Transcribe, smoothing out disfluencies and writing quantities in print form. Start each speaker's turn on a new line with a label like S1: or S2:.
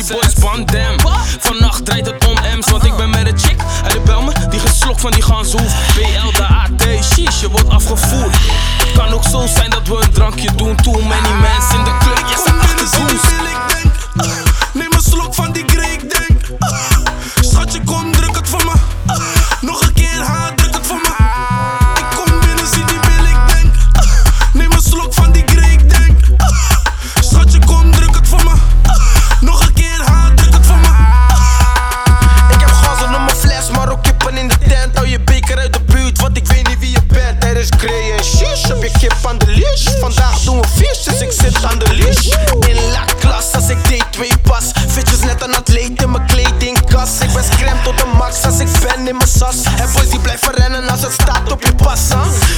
S1: boys bandem. Vannacht draait het om M's, want ik ben met een chick. En die bel me, die geslok van die ganzenhoef. BL de AT, sheesh, je wordt afgevoerd. Het kan ook zo zijn dat we een drankje doen. Too many mensen in de club, je staat achter zoens.
S2: Neem een slok van die Grey, ik denk schatje, kom, druk het voor me. Nog een keer, druk het voor me. Ik kom binnen, zie die bil, ik denk neem een slok van die Grey, ik denk schatje, kom, druk het voor me. Nog een keer, druk het voor me.
S3: Ik heb gazen op mijn fles, maar ook kippen in de tent. Hou je beker uit de buurt, want ik weet niet wie je bent. Er is Grey en shish, op je kip aan de leash. Vandaag doen we feestjes, ik zit aan de leash. In la klas, als ik date 2 pas. Fitjes net een atleet in mijn kledingkast. Ik ben screm tot de max als ik ben in mijn sas. En boys die blijven rennen als het staat op je pas, huh?